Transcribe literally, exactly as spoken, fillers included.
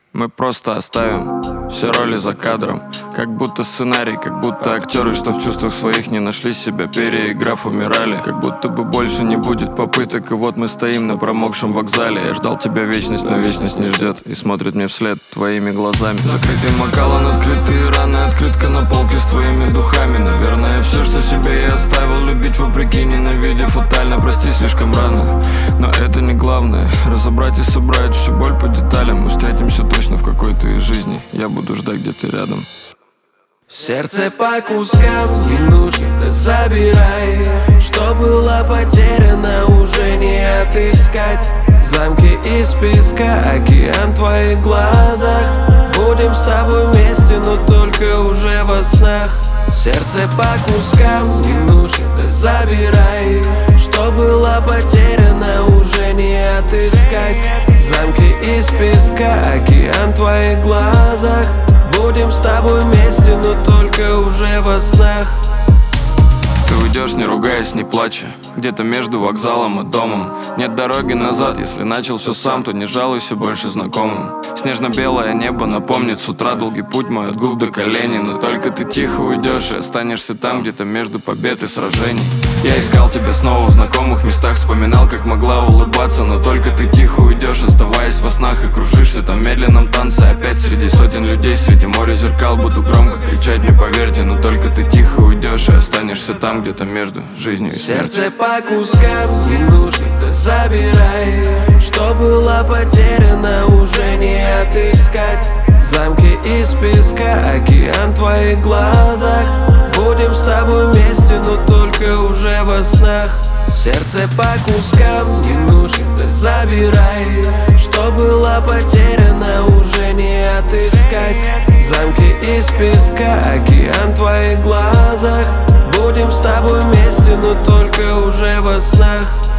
Мы просто оставим все роли за кадром, как будто сценарий, как будто актеры, что в чувствах своих не нашли себя, переиграв, умирали. Как будто бы больше не будет попыток, и вот мы стоим на промокшем вокзале. Я ждал тебя вечность, но вечность не ждет и смотрит мне вслед твоими глазами. Закрытый макалан, открытые раны, открытка на полке с твоими духами. Наверное, все, что себе я оставил, любить вопреки, ненавидя фатально. Прости, слишком рано, но это не главное. Разобрать и собрать всю боль по деталям. Мы встретимся точно в какой-то из жизни. Я буду ждать, где ты рядом. Сердце по кускам не нужно, да забирай. Что было потеряно, уже не отыскать. Замки из песка, океан в твоих глазах. Будем с тобой вместе, но только уже во снах. Сердце по кускам не нужно, да забирай. Что было потеряно, уже не отыскать. Замки из песка, океан в твоих глазах. Будем с тобой вместе, но только уже во снах. Ты уйдешь, не ругаясь, не плача, где-то между вокзалом и домом. Нет дороги назад, если начал все сам, то не жалуйся больше знакомым. Снежно-белое небо напомнит с утра долгий путь мой от губ до коленей. Но только ты тихо уйдешь и останешься там, где-то между побед и сражений. Я искал тебя снова в знакомых местах, вспоминал, как могла улыбаться. Но только ты тихо уйдешь, оставаясь во снах, и кружишься там в медленном танце. Опять среди сотен людей, среди моря зеркал буду громко кричать, мне поверьте. Но только ты тихо уйдешь и останешься там, где-то между жизнью и смертью. Сердце по кускам не нужно, да забирай. Что было потеряно, уже не отыскать. Замки из песка, океан в твоих глазах. Будем с тобой вместе, но только уже во снах. Сердце по кускам не нужно, да забирай. Что было потеряно, уже не отыскать. Замки из песка, океан в твоих глазах. Будем с тобой вместе, но только уже во снах.